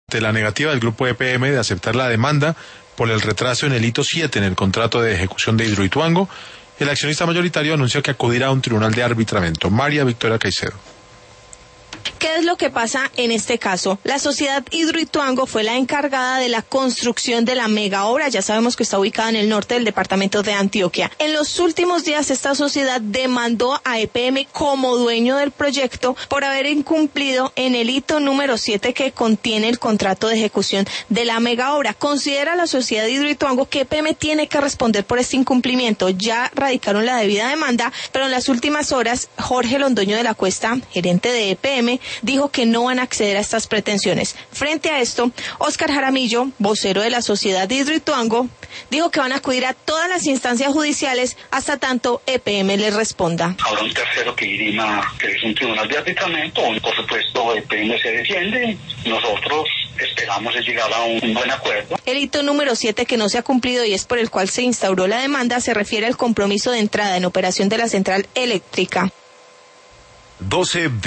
De la negativa del grupo EPM de aceptar la demanda por el retraso en el hito 7 en el contrato de ejecución de Hidroituango, el accionista mayoritario anunció que acudirá a un tribunal de arbitramiento. María Victoria Caicedo. ¿Qué es lo que pasa en este caso? La sociedad Hidroituango fue la encargada de la construcción de la mega obra. Ya sabemos que está ubicada en el norte del departamento de Antioquia. En los últimos días, esta sociedad demandó a EPM como dueño del proyecto por haber incumplido en el hito número 7 que contiene el contrato de ejecución de la mega obra. Considera la sociedad Hidroituango que EPM tiene que responder por este incumplimiento. Ya radicaron la debida demanda, pero en las últimas horas, Jorge Londoño de la Cuesta, gerente de EPM, dijo que no van a acceder a estas pretensiones. Frente a esto, Óscar Jaramillo, vocero de la sociedad de Hidroituango, dijo que van a acudir a todas las instancias judiciales hasta tanto EPM les responda. Habrá un tercero que dirima, que es un tribunal de arbitramiento, por supuesto EPM se defiende, nosotros esperamos llegar a un buen acuerdo. El hito número 7 que no se ha cumplido y es por el cual se instauró la demanda se refiere al compromiso de entrada en operación de la central eléctrica. 12